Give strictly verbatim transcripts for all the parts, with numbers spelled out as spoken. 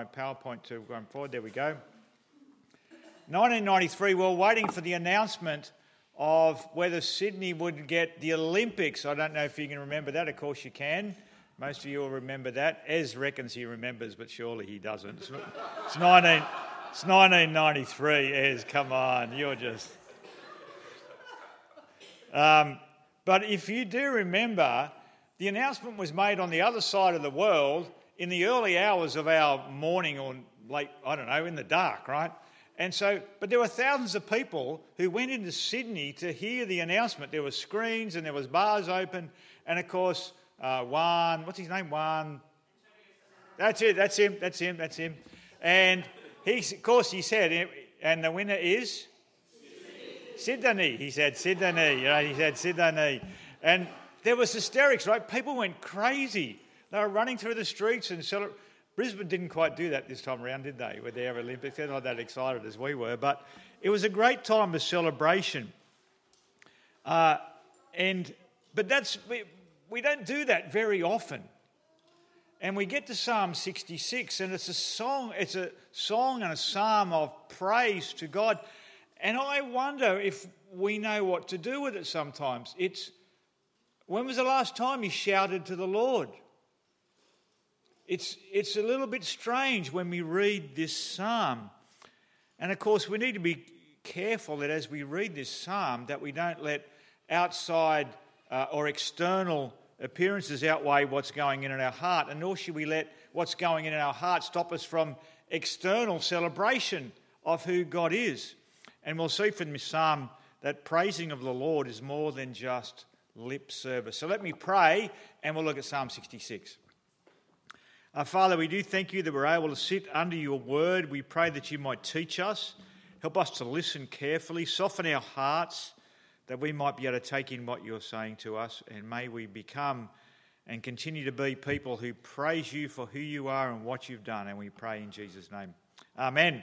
my PowerPoint to go forward. There we go. nineteen ninety-three, we were waiting for the announcement of whether Sydney would get the Olympics. I don't know if you can remember that. Of course you can. Most of you will remember that. Ez reckons he remembers, but surely he doesn't. It's, it's, nineteen, it's nineteen ninety-three, Ez, come on, you're just... Um, but if you do remember, the announcement was made on the other side of the world in the early hours of our morning or late, I don't know, in the dark, right? And so, but there were thousands of people who went into Sydney to hear the announcement. There were screens and there was bars open, and of course, uh, Juan, what's his name? Juan. That's it. That's him. That's him. That's him. And he, of course, he said, and the winner is Sydney. Sydney. He said Sydney. You know, he said Sydney, and there was hysterics, right? People went crazy. They were running through the streets and celebrating. Brisbane didn't quite do that this time around, did they, with their Olympics? They're not that excited as we were, but it was a great time of celebration. Uh, and but that's we, we don't do that very often. And we get to Psalm sixty-six, and it's a song, it's a song and a psalm of praise to God. And I wonder if we know what to do with it sometimes. It's, when was the last time you shouted to the Lord? It's it's a little bit strange when we read this psalm. And of course, we need to be careful that as we read this psalm, that we don't let outside uh, or external appearances outweigh what's going in in our heart, and nor should we let what's going in in our heart stop us from external celebration of who God is. And we'll see from this psalm that praising of the Lord is more than just lip service. So let me pray, and we'll look at Psalm sixty-six. Uh, Father, we do thank you that we're able to sit under your word. We pray that you might teach us, help us to listen carefully, soften our hearts, that we might be able to take in what you're saying to us, and may we become and continue to be people who praise you for who you are and what you've done, and we pray in Jesus' name. Amen.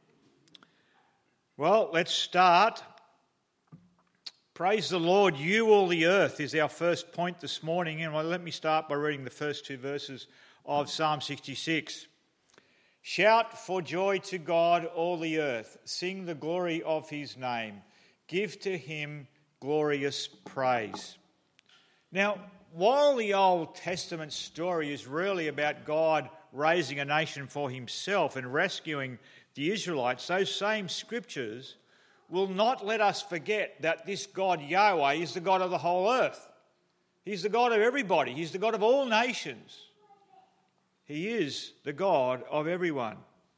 Well, let's start. Praise the Lord, you all the earth is our first point this morning, and well, let me start by reading the first two verses of Psalm sixty-six. Shout for joy to God, all the earth. Sing the glory of his name. Give to him glorious praise. Now, while the Old Testament story is really about God raising a nation for himself and rescuing the Israelites, those same scriptures will not let us forget that this God Yahweh is the God of the whole earth. He's the God of everybody. He's the God of all nations. He is the God of everyone.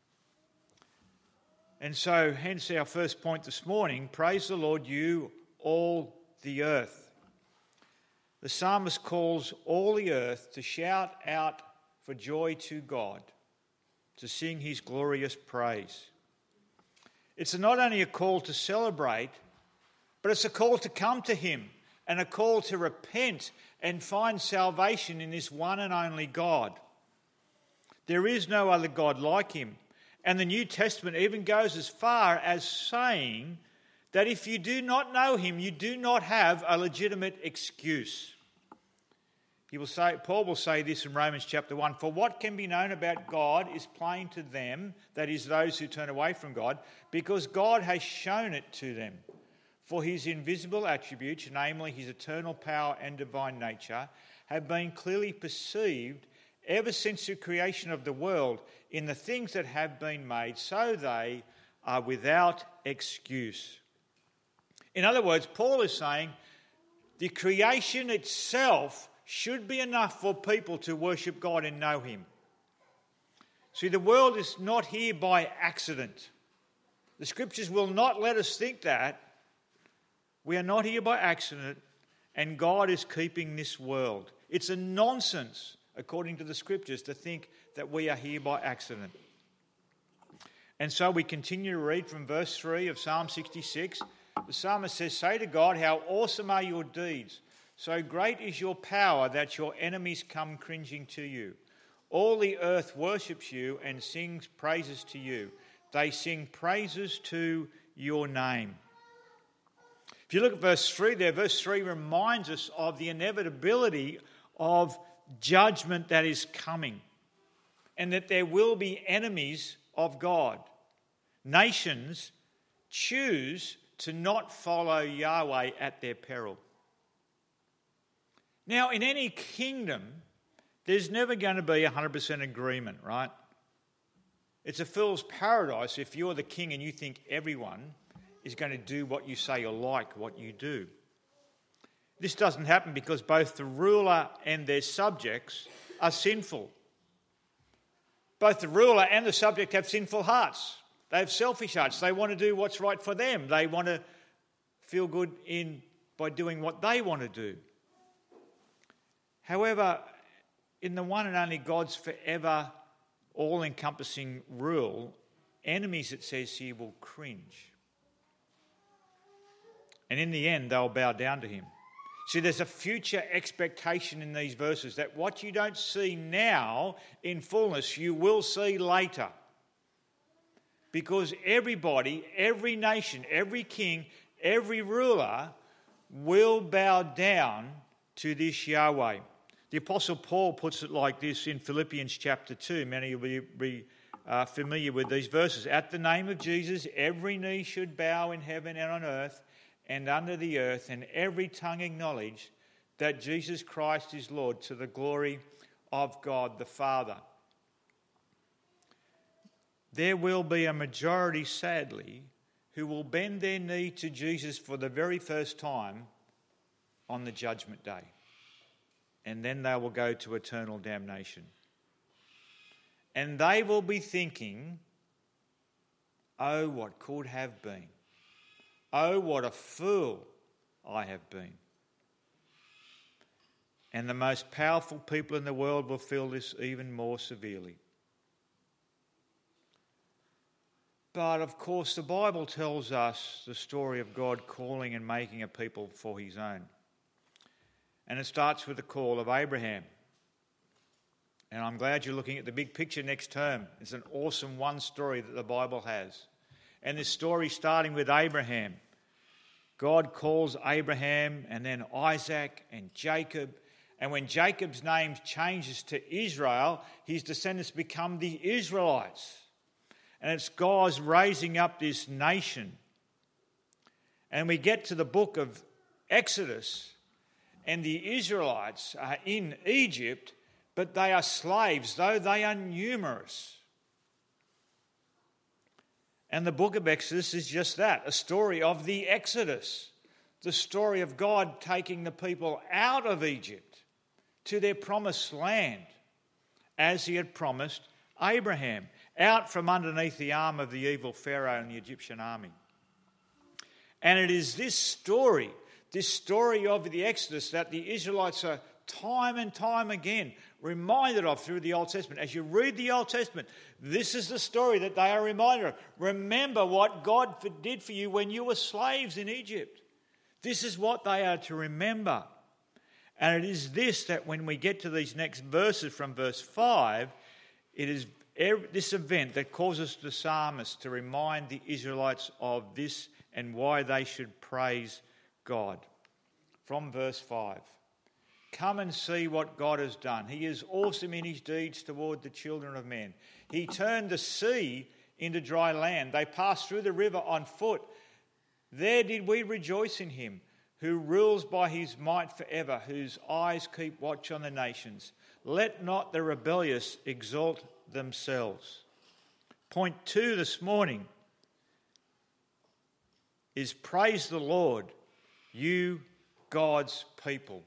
And so, hence our first point this morning, praise the Lord, you, all the earth. The psalmist calls all the earth to shout out for joy to God, to sing his glorious praise. It's not only a call to celebrate, but it's a call to come to him and a call to repent and find salvation in this one and only God. There is no other God like him. And the New Testament even goes as far as saying that if you do not know him, you do not have a legitimate excuse. He will say, Paul will say this in Romans chapter one, for what can be known about God is plain to them, that is, those who turn away from God, because God has shown it to them. For his invisible attributes, namely his eternal power and divine nature, have been clearly perceived ever since the creation of the world in the things that have been made, so they are without excuse. In other words, Paul is saying the creation itself should be enough for people to worship God and know him. See, the world is not here by accident. The scriptures will not let us think that. We are not here by accident, and God is keeping this world. It's a nonsense, according to the scriptures, to think that we are here by accident. And so we continue to read from verse three of Psalm sixty-six. The psalmist says, say to God, how awesome are your deeds. So great is your power that your enemies come cringing to you. All the earth worships you and sings praises to you. They sing praises to your name. If you look at verse three there, verse three reminds us of the inevitability of judgment that is coming. and that there will be enemies of God. Nations choose to not follow Yahweh at their peril. Now, in any kingdom, there's never going to be one hundred percent agreement, right? It's a fool's paradise if you're the king and you think everyone is going to do what you say or like what you do. This doesn't happen because both the ruler and their subjects are sinful. Both the ruler and the subject have sinful hearts. They have selfish hearts. They want to do what's right for them. They want to feel good in by doing what they want to do. However, in the one and only God's forever all-encompassing rule, enemies, it says here, will cringe. And in the end, they'll bow down to him. See, there's a future expectation in these verses that what you don't see now in fullness, you will see later. Because everybody, every nation, every king, every ruler will bow down to this Yahweh. The Apostle Paul puts it like this in Philippians chapter two. Many will be, be uh, familiar with these verses. At the name of Jesus, every knee should bow in heaven and on earth and under the earth, and every tongue acknowledge that Jesus Christ is Lord, to the glory of God the Father. There will be a majority, sadly, who will bend their knee to Jesus for the very first time on the judgment day. And then they will go to eternal damnation. And they will be thinking, oh, what could have been. Oh, what a fool I have been. And the most powerful people in the world will feel this even more severely. But of course, the Bible tells us the story of God calling and making a people for his own. And it starts with the call of Abraham. And I'm glad you're looking at the big picture next term. It's an awesome one story that the Bible has. And this story starting with Abraham. God calls Abraham and then Isaac and Jacob. And when Jacob's name changes to Israel, his descendants become the Israelites. And it's God's raising up this nation. And we get to the book of Exodus, and the Israelites are in Egypt, but they are slaves, though they are numerous. And the book of Exodus is just that, a story of the Exodus, the story of God taking the people out of Egypt to their promised land, as he had promised Abraham, out from underneath the arm of the evil Pharaoh and the Egyptian army. And it is this story, this story of the Exodus, that the Israelites are time and time again reminded of through the Old Testament. As you read the Old Testament, this is the story that they are reminded of. Remember what God did for you when you were slaves in Egypt. This is what they are to remember. And it is this that when we get to these next verses from verse five, it is this event that causes the psalmist to remind the Israelites of this and why they should praise God. From verse five. Come and see what God has done. He is awesome in his deeds toward the children of men. He turned the sea into dry land. They passed through the river on foot. There did we rejoice in him, who rules by his might forever, whose eyes keep watch on the nations. Let not the rebellious exalt themselves. Point two this morning is praise the Lord, you God's people.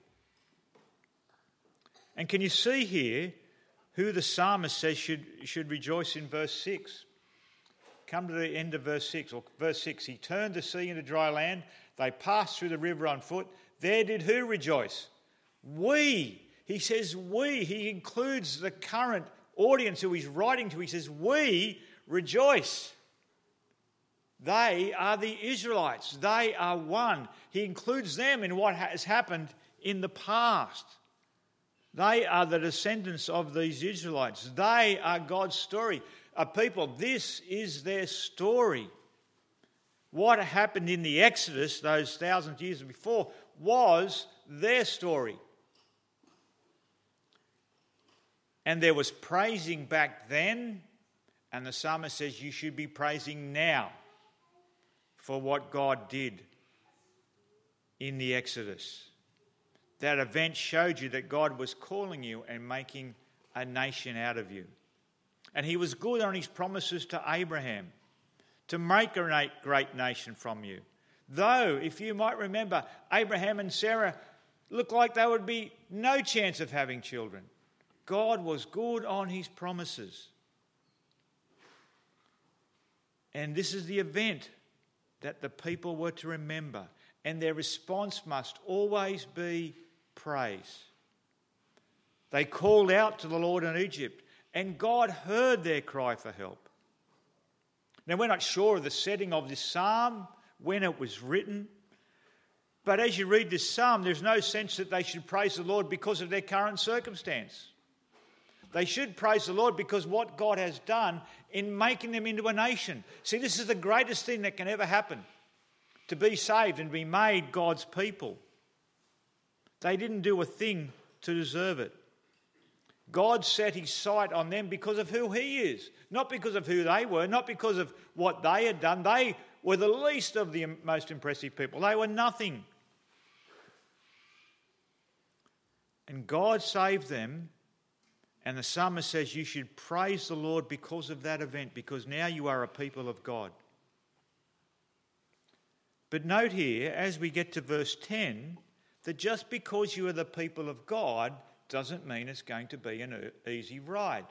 And can you see here who the psalmist says should, should rejoice in verse six? Come to the end of verse six, or verse six. He turned the sea into dry land. They passed through the river on foot. There did who rejoice? We. He says we. He includes the current audience who he's writing to. He says we rejoice. They are the Israelites. They are one. He includes them in what has happened in the past. They are the descendants of these Israelites. They are God's story. A people, this is their story. What happened in the Exodus, those thousand years before, was their story. And there was praising back then, and the psalmist says you should be praising now for what God did in the Exodus. That event showed you that God was calling you and making a nation out of you. And he was good on his promises to Abraham to make a great nation from you. Though, if you might remember, Abraham and Sarah looked like there would be no chance of having children. God was good on his promises. And this is the event that the people were to remember. And their response must always be praise. They called out to the Lord in Egypt, and God heard their cry for help. Now, we're not sure of the setting of this psalm, when it was written, but as you read this psalm, there's no sense that they should praise the Lord because of their current circumstance. They should praise the Lord because what God has done in making them into a nation. See, this is the greatest thing that can ever happen, to be saved and be made God's people. They didn't do a thing to deserve it. God set his sight on them because of who he is, not because of who they were, not because of what they had done. They were the least of the most impressive people. They were nothing. And God saved them, and the psalmist says you should praise the Lord because of that event, because now you are a people of God. But note here, as we get to verse ten, that just because you are the people of God doesn't mean it's going to be an easy ride.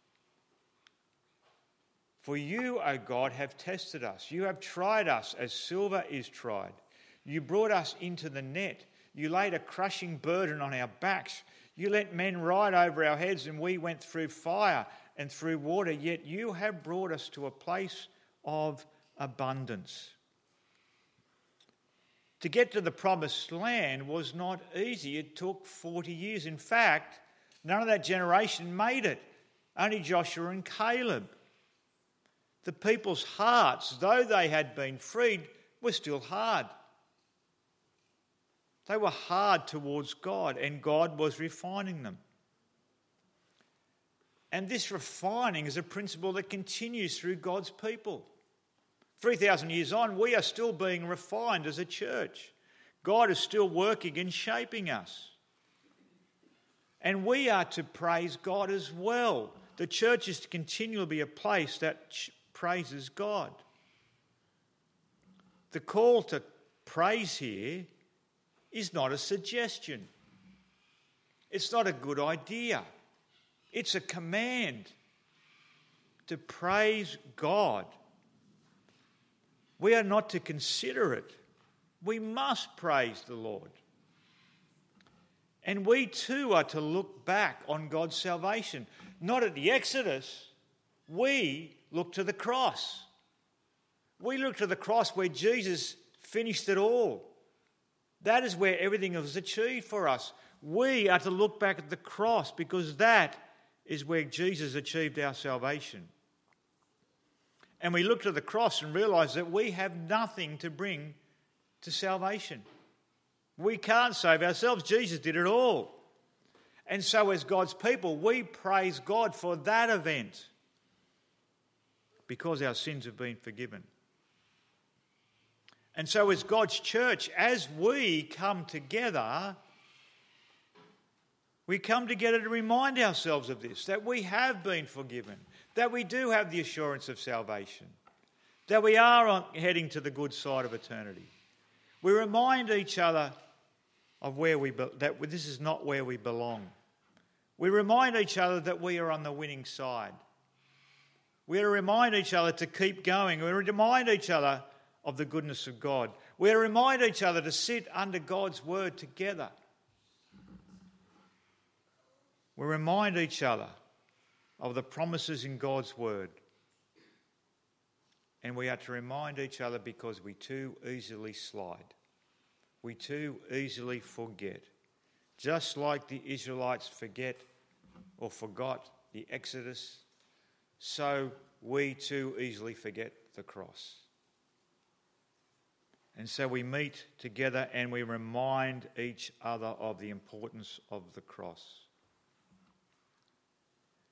For you, O God, have tested us. You have tried us as silver is tried. You brought us into the net. You laid a crushing burden on our backs. You let men ride over our heads, and we went through fire and through water. Yet you have brought us to a place of abundance. To get to the promised land was not easy. It took forty years. In fact, none of that generation made it. Only Joshua and Caleb. The people's hearts, though they had been freed, were still hard. They were hard towards God, and God was refining them. And this refining is a principle that continues through God's people. three thousand years on, we are still being refined as a church. God is still working and shaping us. And we are to praise God as well. The church is to continually be a place that praises God. The call to praise here is not a suggestion. It's not a good idea. It's a command to praise God. We are not to consider it. We must praise the Lord. And we too are to look back on God's salvation. Not at the Exodus. We look to the cross. We look to the cross where Jesus finished it all. That is where everything was achieved for us. We are to look back at the cross because that is where Jesus achieved our salvation. And we look to the cross and realise that we have nothing to bring to salvation. We can't save ourselves. Jesus did it all. And so as God's people, we praise God for that event because our sins have been forgiven. And so as God's church, as we come together, we come together to remind ourselves of this, that we have been forgiven, that we do have the assurance of salvation, that we are on, heading to the good side of eternity. We remind each other of where we be, that this is not where we belong. We remind each other that we are on the winning side. We remind each other to keep going. We remind each other of the goodness of God. We remind each other to sit under God's word together. We remind each other of the promises in God's word. And we are to remind each other because we too easily slide. We too easily forget. Just like the Israelites forget or forgot the Exodus, so we too easily forget the cross. And so we meet together and we remind each other of the importance of the cross.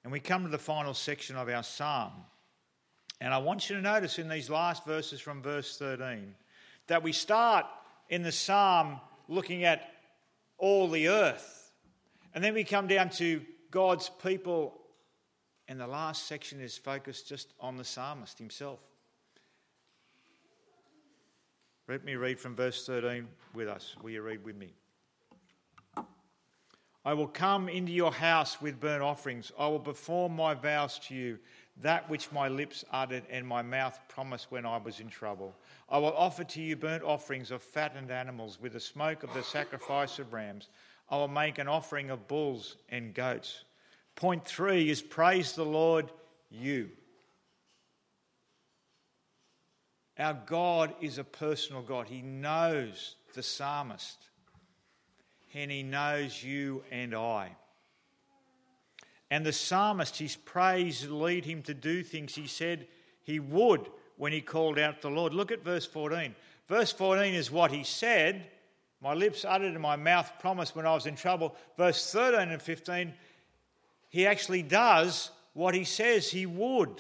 And we come to the final section of our psalm. And I want you to notice in these last verses from verse thirteen that we start in the psalm looking at all the earth. And then we come down to God's people. And the last section is focused just on the psalmist himself. Let me read from verse thirteen with us. Will you read with me? I will come into your house with burnt offerings. I will perform my vows to you, that which my lips uttered and my mouth promised when I was in trouble. I will offer to you burnt offerings of fattened animals with the smoke of the sacrifice of rams. I will make an offering of bulls and goats. Point three is praise the Lord, you. Our God is a personal God. He knows the psalmist. And he knows you and I. And the psalmist, his praise lead him to do things he said he would when he called out to the Lord. Look at verse fourteen. Verse fourteen is what he said. My lips uttered and my mouth promised when I was in trouble. Verse thirteen and fifteen, he actually does what he says he would.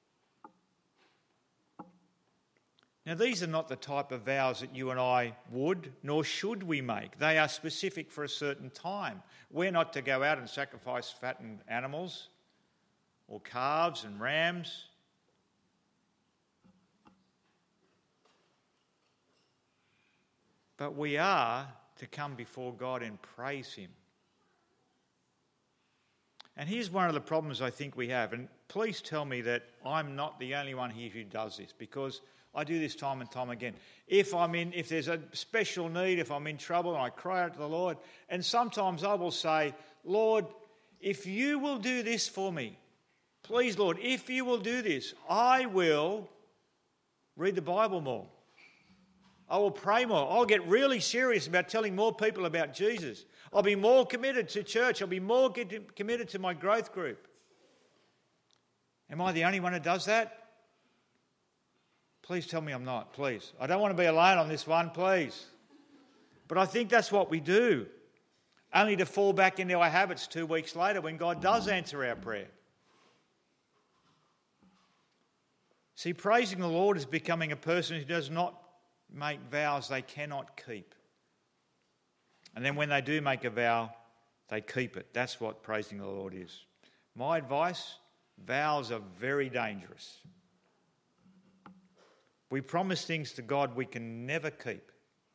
Now, these are not the type of vows that you and I would, nor should we make. They are specific for a certain time. We're not to go out and sacrifice fattened animals or calves and rams. But we are to come before God and praise him. And here's one of the problems I think we have. And please tell me that I'm not the only one here who does this, because I do this time and time again. If I'm in, if there's a special need, if I'm in trouble and I cry out to the Lord, and sometimes I will say, Lord, if you will do this for me, please, Lord, if you will do this, I will read the Bible more. I will pray more. I'll get really serious about telling more people about Jesus. I'll be more committed to church. I'll be more committed to my growth group. Am I the only one who does that? Please tell me I'm not, please. I don't want to be alone on this one, please. But I think that's what we do, only to fall back into our habits two weeks later when God does answer our prayer. See, praising the Lord is becoming a person who does not make vows they cannot keep. And then when they do make a vow, they keep it. That's what praising the Lord is. My advice, vows are very dangerous. We promise things to God we can never keep.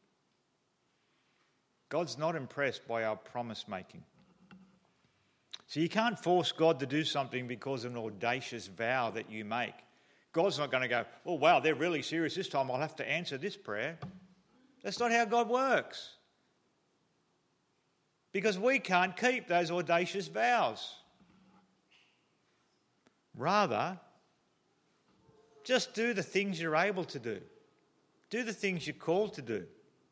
God's not impressed by our promise making. So you can't force God to do something because of an audacious vow that you make. God's not going to go, oh wow, they're really serious this time, I'll have to answer this prayer. That's not how God works. Because we can't keep those audacious vows. Rather, just do the things you're able to do. Do the things you're called to do.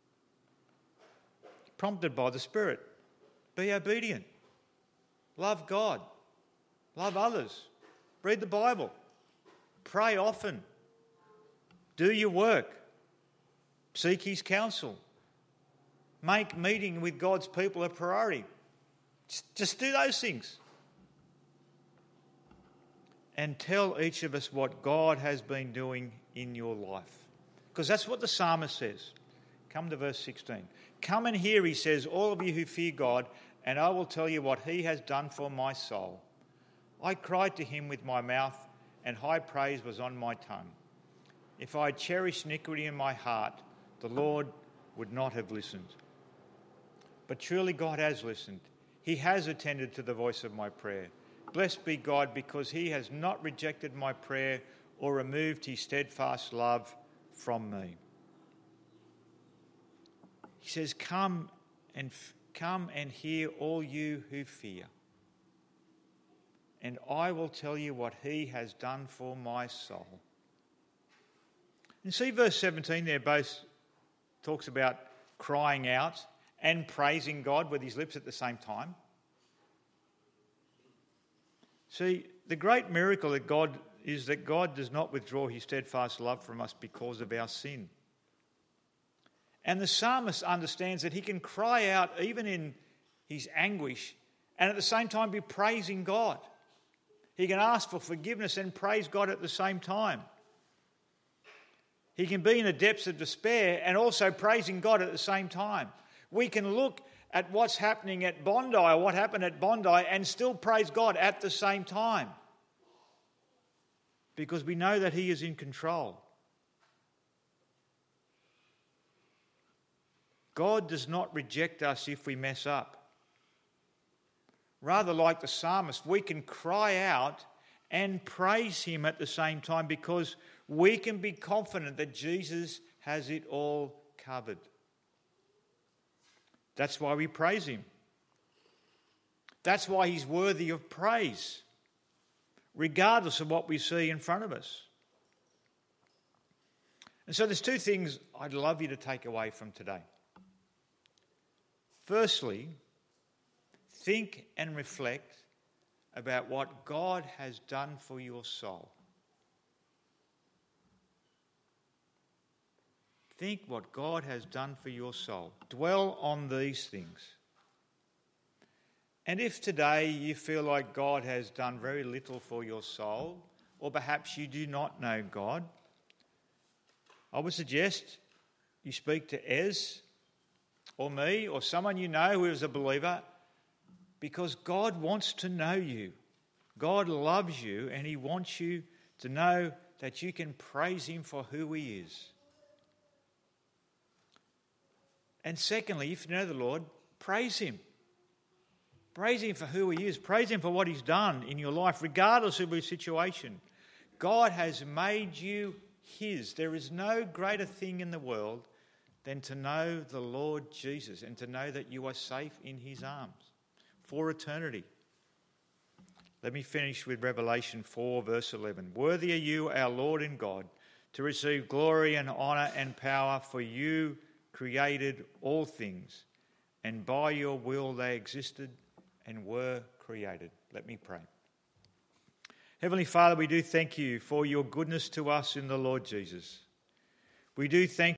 Prompted by the Spirit. Be obedient. Love God. Love others. Read the Bible. Pray often. Do your work. Seek his counsel. Make meeting with God's people a priority. Just, just do those things. And tell each of us what God has been doing in your life. Because that's what the psalmist says. Come to verse sixteen. Come and hear, he says, all of you who fear God, and I will tell you what he has done for my soul. I cried to him with my mouth, and high praise was on my tongue. If I had cherished iniquity in my heart, the Lord would not have listened. But truly God has listened. He has attended to the voice of my prayer. Blessed be God, because he has not rejected my prayer or removed his steadfast love from me. He says, come and come and hear, all you who fear, and I will tell you what he has done for my soul. And see verse seventeen there both talks about crying out and praising God with his lips at the same time. See, the great miracle that God is that God does not withdraw his steadfast love from us because of our sin. And the psalmist understands that he can cry out even in his anguish and at the same time be praising God. He can ask for forgiveness and praise God at the same time. He can be in the depths of despair and also praising God at the same time. We can look at what's happening at Bondi or what happened at Bondi and still praise God at the same time, because we know that He is in control. God does not reject us if we mess up. Rather, like the psalmist, we can cry out and praise Him at the same time, because we can be confident that Jesus has it all covered. That's why we praise Him. That's why He's worthy of praise, regardless of what we see in front of us. And so there's two things I'd love you to take away from today. Firstly, think and reflect about what God has done for your soul. Think what God has done for your soul. Dwell on these things. And if today you feel like God has done very little for your soul, or perhaps you do not know God, I would suggest you speak to Ez or me or someone you know who is a believer, because God wants to know you. God loves you, and He wants you to know that you can praise Him for who He is. And secondly, if you know the Lord, praise Him. Praise Him for who He is. Praise Him for what He's done in your life, regardless of your situation. God has made you His. There is no greater thing in the world than to know the Lord Jesus and to know that you are safe in His arms for eternity. Let me finish with Revelation four, verse eleven. Worthy are you, our Lord and God, to receive glory and honour and power, for you created all things, and by your will they existed and were created. Let me pray. Heavenly Father, we do thank you for your goodness to us in the Lord Jesus. We do thank